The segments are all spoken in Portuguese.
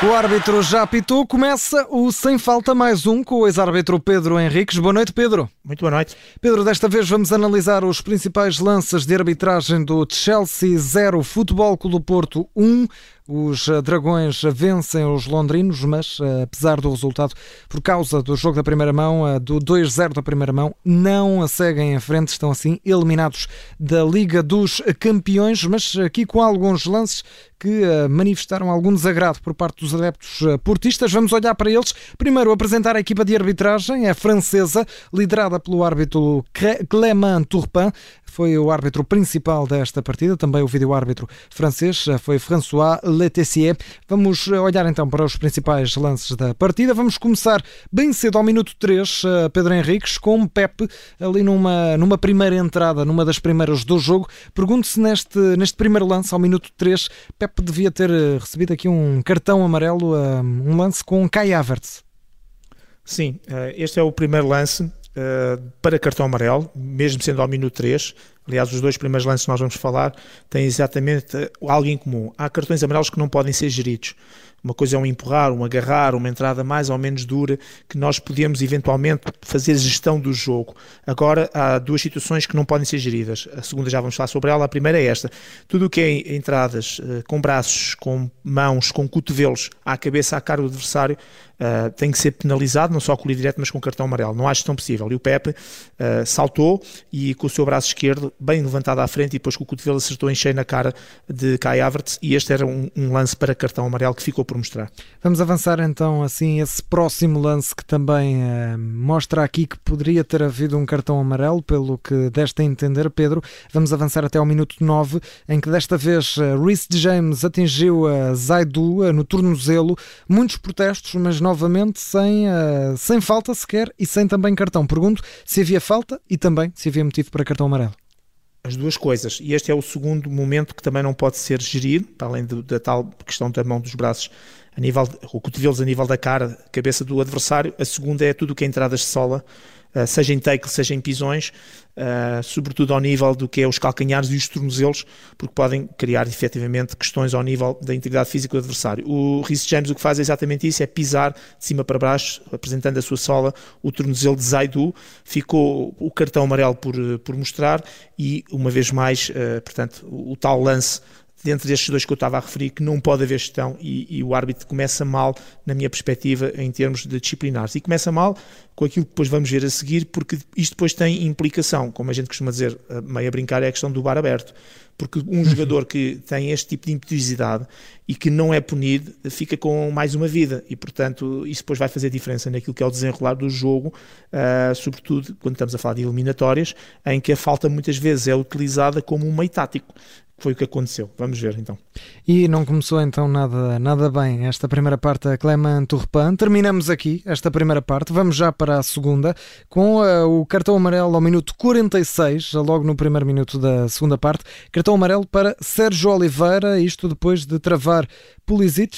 O árbitro já apitou, começa o Sem Falta mais um com o ex-árbitro Pedro Henriques. Boa noite, Pedro. Muito boa noite. Pedro, desta vez vamos analisar os principais lances de arbitragem do Chelsea 0, Futebol Clube do Porto 1. Os Dragões vencem os londrinos, mas apesar do resultado, por causa do jogo da primeira mão, do 2-0 da primeira mão, não a seguem em frente, estão assim eliminados da Liga dos Campeões, mas aqui com alguns lances que manifestaram algum desagrado por parte dos adeptos portistas. Vamos olhar para eles. Primeiro, apresentar a equipa de arbitragem, a francesa, liderada pelo árbitro Clément Turpin, foi o árbitro principal desta partida, também o vídeo-árbitro francês foi François Letessier. Vamos olhar então para os principais lances da partida. Vamos começar bem cedo ao minuto 3, Pedro Henriques, com Pepe ali numa primeira entrada, numa das primeiras do jogo. Pergunto-se neste primeiro lance, ao minuto 3, Pepe devia ter recebido aqui um cartão amarelo, um lance com Kai Havertz. Sim, este é o primeiro lance para cartão amarelo, mesmo sendo ao minuto 3. Aliás, os dois primeiros lances que nós vamos falar têm exatamente algo em comum. Há cartões amarelos que não podem ser geridos. Uma coisa é um empurrar, um agarrar, uma entrada mais ou menos dura, que nós podemos eventualmente fazer gestão do jogo. Agora, há duas situações que não podem ser geridas. A segunda já vamos falar sobre ela, a primeira é esta. Tudo o que é entradas com braços, com mãos, com cotovelos, à cabeça, à cara do adversário, tem que ser penalizado, não só com o direto, mas com cartão amarelo. Não há gestão possível. E o Pepe saltou e com o seu braço esquerdo bem levantado à frente e depois com o cotovelo acertou em cheio na cara de Kai Havertz, e este era um lance para cartão amarelo que ficou por mostrar. Vamos avançar então assim esse próximo lance que também mostra aqui que poderia ter havido um cartão amarelo, pelo que deste a entender, Pedro. Vamos avançar até ao minuto 9, em que desta vez Reece James atingiu Zaidu no tornozelo. Muitos protestos, mas novamente sem falta sequer e sem também cartão. Pergunto se havia falta e também se havia motivo para cartão amarelo. As duas coisas, e este é o segundo momento que também não pode ser gerido, para além da tal questão da mão dos braços, ou cotovelos a nível da cara, cabeça do adversário. A segunda é tudo o que é entradas de sola, seja em tackle, seja em pisões, sobretudo ao nível do que é os calcanhares e os tornozelos, porque podem criar efetivamente questões ao nível da integridade física do adversário. O Reece James o que faz é exatamente isso, é pisar de cima para baixo, apresentando a sua sola, o tornozelo de Zaidu. Ficou o cartão amarelo por mostrar, e uma vez mais, portanto, o tal lance dentro destes dois que eu estava a referir, que não pode haver gestão, e o árbitro começa mal, na minha perspectiva, em termos de disciplinares. E começa mal com aquilo que depois vamos ver a seguir, porque isto depois tem implicação, como a gente costuma dizer, meio a brincar, é a questão do bar aberto. Porque um jogador que tem este tipo de impetuosidade e que não é punido, fica com mais uma vida, e portanto isso depois vai fazer diferença naquilo que é o desenrolar do jogo, sobretudo quando estamos a falar de eliminatórias, em que a falta muitas vezes é utilizada como um meio tático. Foi o que aconteceu. Vamos ver então. E não começou então nada bem esta primeira parte a Clément Turpin. Terminamos aqui esta primeira parte. Vamos já para a segunda, com o cartão amarelo ao minuto 46, logo no primeiro minuto da segunda parte. Cartão amarelo para Sérgio Oliveira, isto depois de travar Pulisic.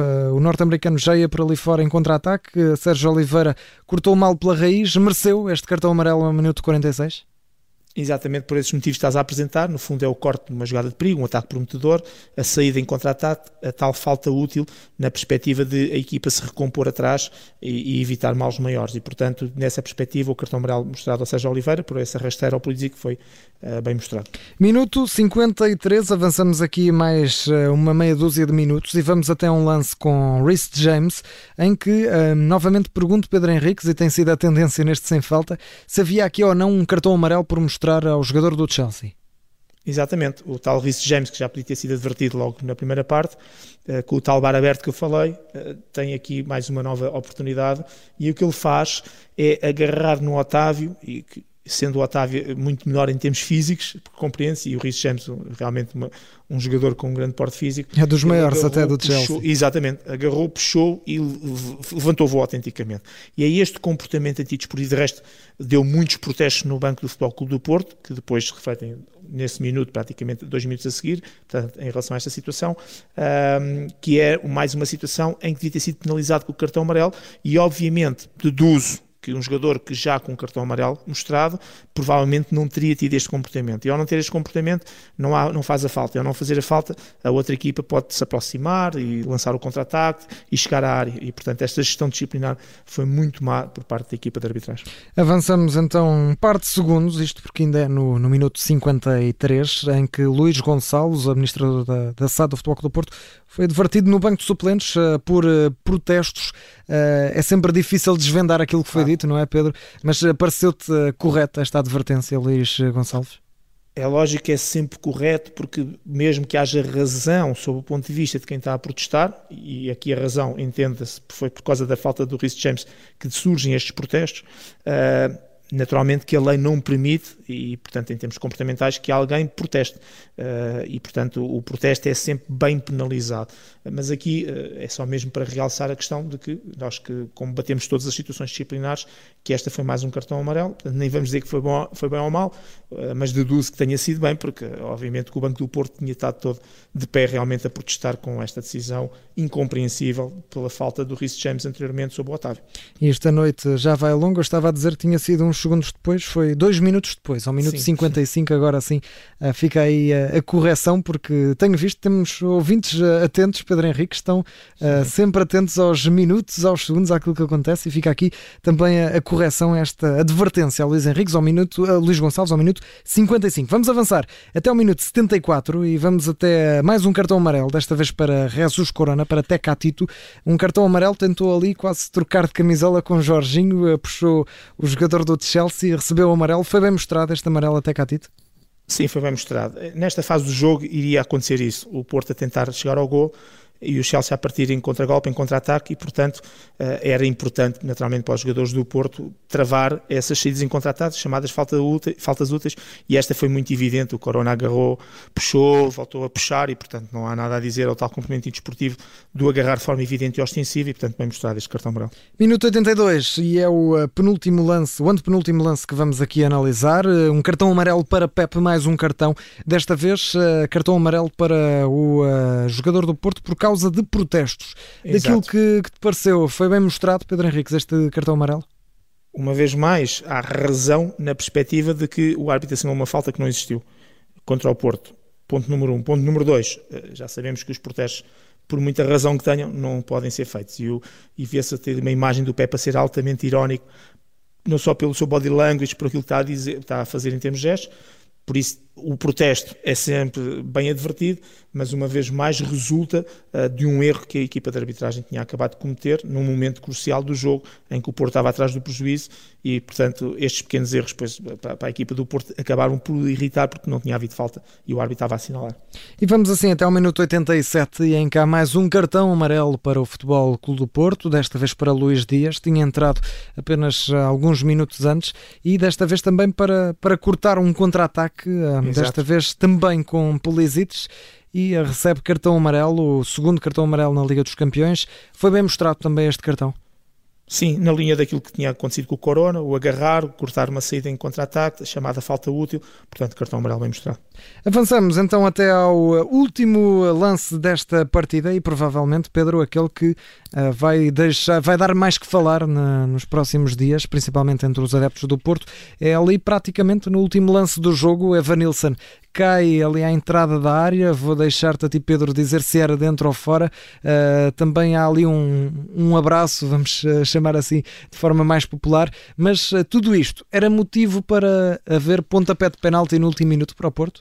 O norte-americano já ia por ali fora em contra-ataque. Sérgio Oliveira cortou mal pela raiz. Mereceu este cartão amarelo ao minuto 46? Exatamente por esses motivos que estás a apresentar. No fundo é o corte de uma jogada de perigo, um ataque prometedor, a saída em contra-ataque, a tal falta útil na perspectiva de a equipa se recompor atrás e evitar males maiores. E portanto, nessa perspectiva, o cartão amarelo mostrado ao Sérgio Oliveira por essa rasteira ao Pulisic foi bem mostrado. Minuto 53, avançamos aqui mais uma meia dúzia de minutos e vamos até um lance com Reece James, em que novamente pergunto, Pedro Henriques, e tem sido a tendência neste sem falta, se havia aqui ou não um cartão amarelo por mostrar ao jogador do Chelsea. Exatamente, o tal Reece James, que já podia ter sido advertido logo na primeira parte, com o tal bar aberto que eu falei, tem aqui mais uma nova oportunidade, e o que ele faz é agarrar no Otávio, e sendo o Otávio muito menor em termos físicos, compreende-se, e o Reece James realmente um jogador com um grande porte físico. É dos maiores até do Chelsea. Exatamente, agarrou, puxou e levantou o voo autenticamente. E é este comportamento antidesportivo, de resto, deu muitos protestos no banco do Futebol Clube do Porto, que depois se refletem nesse minuto, praticamente 2 minutos a seguir, portanto, em relação a esta situação, que é mais uma situação em que devia ter sido penalizado com o cartão amarelo, e obviamente deduzo que um jogador que já com cartão amarelo mostrado, provavelmente não teria tido este comportamento. E ao não ter este comportamento, não faz a falta. E ao não fazer a falta, a outra equipa pode se aproximar e lançar o contra-ataque e chegar à área. E, portanto, esta gestão disciplinar foi muito má por parte da equipa de arbitragem. Avançamos então um par de segundos, isto porque ainda é no minuto 53, em que Luís Gonçalves, administrador da SAD do Futebol Clube do Porto, foi advertido no banco de suplentes por protestos. É sempre difícil desvendar aquilo que foi dito, não é, Pedro? Mas pareceu-te correta esta advertência, Luís Gonçalves? É lógico que é sempre correto, porque mesmo que haja razão sob o ponto de vista de quem está a protestar, e aqui a razão, entenda-se, foi por causa da falta do Reece James que surgem estes protestos, naturalmente que a lei não permite, e portanto em termos comportamentais, que alguém proteste, e portanto o protesto é sempre bem penalizado, mas aqui é só mesmo para realçar a questão de que nós que combatemos todas as situações disciplinares, que esta foi mais um cartão amarelo, portanto, nem vamos dizer que foi bem ou mal, mas deduzo que tenha sido bem, porque obviamente que o Banco do Porto tinha estado todo de pé realmente a protestar com esta decisão incompreensível pela falta do Reece James anteriormente sobre o Otávio. E esta noite já vai longa, eu estava a dizer que tinha sido uns segundos depois, foi 2 minutos depois, ao minuto 55, agora sim, fica aí a correção, porque tenho visto, temos ouvintes atentos, Pedro Henrique, estão sempre atentos aos minutos, aos segundos, àquilo que acontece, e fica aqui também a correção, esta advertência a Luís Gonçalves ao minuto 55. Vamos avançar até ao minuto 74 e vamos até mais um cartão amarelo, desta vez para Jesus Corona, para Tecatito, um cartão amarelo, tentou ali quase trocar de camisola com Jorginho, puxou o jogador do Chelsea, recebeu o amarelo, foi bem mostrado este amarelo a Tecatito? Sim, foi bem mostrado. Nesta fase do jogo iria acontecer isso, o Porto a tentar chegar ao gol e o Chelsea a partir em contragolpe, em contra-ataque, e portanto era importante naturalmente para os jogadores do Porto travar essas saídas em contra-ataque, chamadas faltas úteis, e esta foi muito evidente. O Corona agarrou, puxou, voltou a puxar, e portanto não há nada a dizer ao tal complemento desportivo do agarrar de forma evidente e ostensiva, e portanto bem mostrado este cartão amarelo. Minuto 82, e é o antepenúltimo lance que vamos aqui analisar. Um cartão amarelo para Pepe, mais um cartão, desta vez cartão amarelo para o jogador do Porto por causa de protestos. Exato. Daquilo que te pareceu, foi bem mostrado, Pedro Henriques, este cartão amarelo? Uma vez mais, há razão na perspectiva de que o árbitro assinou uma falta que não existiu contra o Porto. Ponto número 1. Ponto número 2, já sabemos que os protestos, por muita razão que tenham, não podem ser feitos. E vê-se a ter uma imagem do Pepe a ser altamente irónico, não só pelo seu body language, por aquilo que está a fazer em termos de gestos. Por isso, o protesto é sempre bem advertido, mas uma vez mais resulta de um erro que a equipa de arbitragem tinha acabado de cometer num momento crucial do jogo, em que o Porto estava atrás do prejuízo, e portanto estes pequenos erros depois, para a equipa do Porto acabaram por irritar, porque não tinha havido falta e o árbitro estava a assinalar. E vamos assim até ao minuto 87, e em que há mais um cartão amarelo para o Futebol Clube do Porto, desta vez para Luís Dias, tinha entrado apenas alguns minutos antes, e desta vez também para cortar um contra-ataque, desta vez também com Pulisic, e recebe cartão amarelo, o segundo cartão amarelo na Liga dos Campeões. Foi bem mostrado também este cartão? Sim, na linha daquilo que tinha acontecido com o Corona, o agarrar, o cortar uma saída em contra-ataque, a chamada falta útil, portanto cartão amarelo bem mostrado. Avançamos então até ao último lance desta partida, e provavelmente, Pedro, aquele que vai dar mais que falar nos próximos dias, principalmente entre os adeptos do Porto. É ali praticamente no último lance do jogo, Evanilson cai ali à entrada da área. Vou deixar-te a ti, Pedro, dizer se era dentro ou fora. Também há ali um abraço, vamos chamar assim de forma mais popular, mas tudo isto era motivo para haver pontapé de penalti no último minuto para o Porto?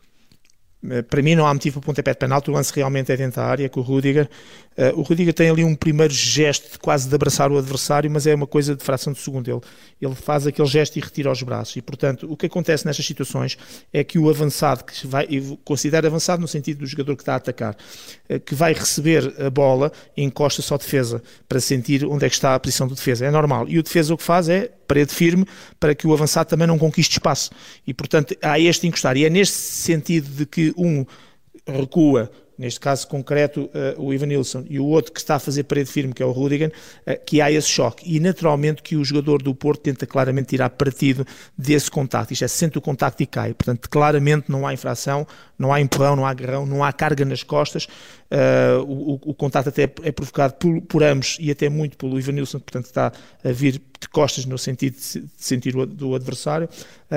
Para mim não há motivo para pontapé de penalti, o lance realmente é dentro da área com o Rudiger. O Rudiger tem ali um primeiro gesto quase de abraçar o adversário, mas é uma coisa de fração de segundo. Ele faz aquele gesto e retira os braços, e portanto o que acontece nestas situações é que o avançado, que vai, eu considero avançado no sentido do jogador que está a atacar, que vai receber a bola, encosta só a defesa para sentir onde é que está a posição do defesa, é normal, e o defesa o que faz é parede firme para que o avançado também não conquiste espaço, e portanto há este encostar, e é neste sentido de que um recua, neste caso concreto o Evanilson, e o outro que está a fazer parede firme, que é o Rudiger, que há esse choque, e naturalmente que o jogador do Porto tenta claramente tirar partido desse contacto, isto é, sente o contacto e cai, portanto claramente não há infração, não há empurrão, não há agarrão, não há carga nas costas, o contacto até é provocado por ambos, e até muito pelo Evanilson, portanto está a vir de costas no sentido de sentir do adversário,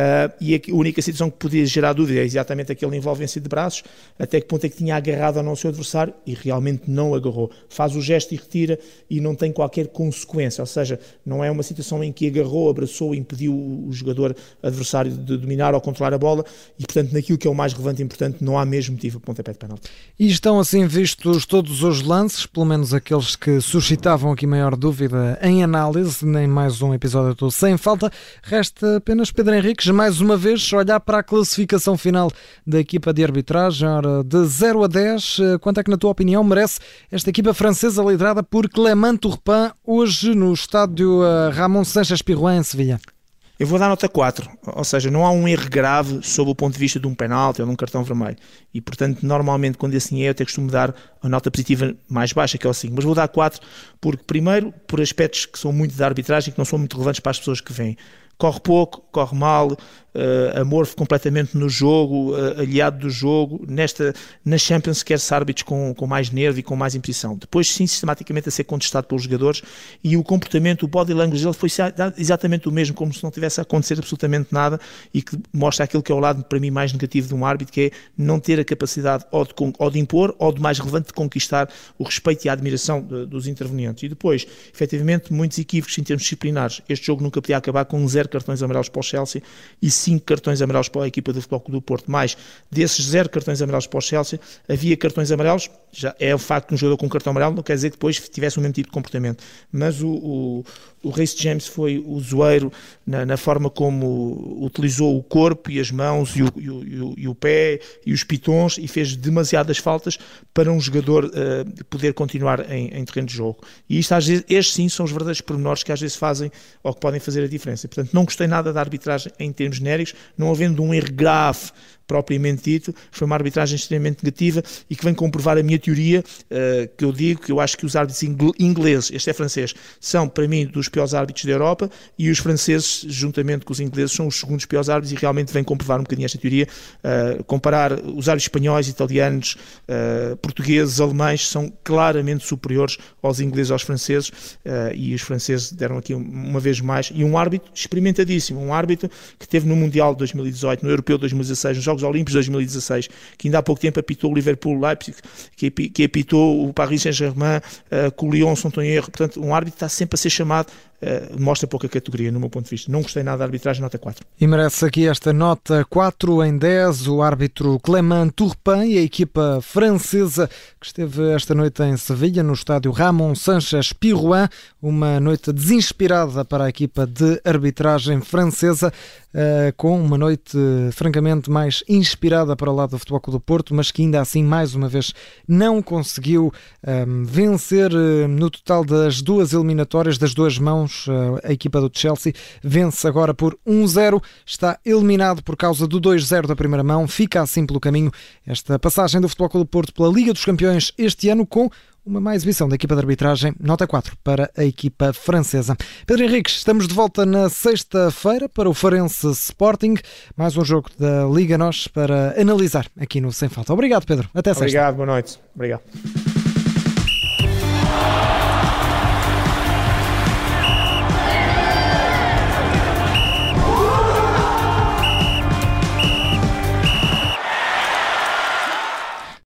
e a única situação que podia gerar dúvida é exatamente aquela envolvência de braços, até que ponto é que tinha agarrado ou não o seu adversário, e realmente não agarrou. Faz o gesto e retira e não tem qualquer consequência, ou seja, não é uma situação em que agarrou, abraçou e impediu o jogador adversário de dominar ou controlar a bola, e portanto naquilo que é o mais relevante e importante não há mesmo motivo para pontapé de penalti. E estão assim vistos todos os lances, pelo menos aqueles que suscitavam aqui maior dúvida em análise, nem mais um episódio todo sem falta. Resta apenas Pedro Henriques, mais uma vez, olhar para a classificação final da equipa de arbitragem. Ora, de 0 a 10, quanto é que na tua opinião merece esta equipa francesa liderada por Clément Turpin hoje no estádio Ramon Sánchez Pizjuán em Sevilha? Eu vou dar nota 4, ou seja, não há um erro grave sob o ponto de vista de um penalti ou de um cartão vermelho. E, portanto, normalmente, quando assim é, eu até costumo dar a nota positiva mais baixa, que é o 5. Mas vou dar 4 porque, primeiro, por aspectos que são muito da arbitragem, que não são muito relevantes para as pessoas que vêm. Corre pouco, corre mal, amorfo completamente no jogo, aliado do jogo. Na Champions quer-se árbitros com mais nervo e com mais imposição. Depois, sim, sistematicamente a ser contestado pelos jogadores, e o comportamento, o body language dele foi exatamente o mesmo, como se não tivesse a acontecer absolutamente nada, e que mostra aquilo que é o lado, para mim, mais negativo de um árbitro, que é não ter a capacidade ou de impor, ou de mais relevante, de conquistar o respeito e a admiração dos intervenientes. E depois, efetivamente, muitos equívocos em termos disciplinares. Este jogo nunca podia acabar com 0 cartões amarelos para o Chelsea e 5 cartões amarelos para a equipa do Futebol Clube do Porto. Mais desses 0 cartões amarelos para o Chelsea, havia cartões amarelos. Já é o facto de um jogador com cartão amarelo não quer dizer que depois tivesse o mesmo tipo de comportamento, mas o Reece James foi usueiro na forma como utilizou o corpo e as mãos e o pé e os pitons, e fez demasiadas faltas para um jogador poder continuar em terreno de jogo. E isto, às vezes, estes sim são os verdadeiros pormenores que às vezes fazem ou que podem fazer a diferença. Portanto, não gostei nada da arbitragem em termos genéricos, não havendo um erro grave propriamente dito. Foi uma arbitragem extremamente negativa e que vem comprovar a minha teoria, que eu digo que eu acho que os árbitros ingleses, este é francês, são para mim dos piores árbitros da Europa, e os franceses, juntamente com os ingleses, são os segundos piores árbitros, e realmente vem comprovar um bocadinho esta teoria. Comparar os árbitros espanhóis, italianos, portugueses, alemães, são claramente superiores aos ingleses e aos franceses, e os franceses deram aqui uma vez mais, e um árbitro experimentadíssimo, um árbitro que teve no Mundial de 2018, no Europeu de 2016, nos Jogos Olímpicos de 2016, que ainda há pouco tempo apitou o Liverpool-Leipzig, que apitou o Paris Saint-Germain com o Lyon, se não estou em erro. Portanto, um árbitro está sempre a ser chamado, mostra pouca categoria, no meu ponto de vista. Não gostei nada da arbitragem, nota 4. E merece aqui esta nota 4 em 10, o árbitro Clément Turpin e a equipa francesa que esteve esta noite em Sevilha, no estádio Ramon Sánchez Pizjuán, uma noite desinspirada para a equipa de arbitragem francesa, com uma noite francamente mais inspirada para o lado do Futebol Clube do Porto, mas que ainda assim, mais uma vez, não conseguiu vencer no total das duas eliminatórias, das duas mãos. A equipa do Chelsea vence agora por 1-0, está eliminado por causa do 2-0 da primeira mão, fica assim pelo caminho esta passagem do Futebol Clube do Porto pela Liga dos Campeões este ano, com uma má exibição da equipa de arbitragem, nota 4 para a equipa francesa. Pedro Henriques, estamos de volta na sexta-feira para o Farense Sporting, mais um jogo da Liga NOS para analisar aqui no Sem Falta. Obrigado, Pedro. Até sexta. Obrigado, boa noite. Obrigado.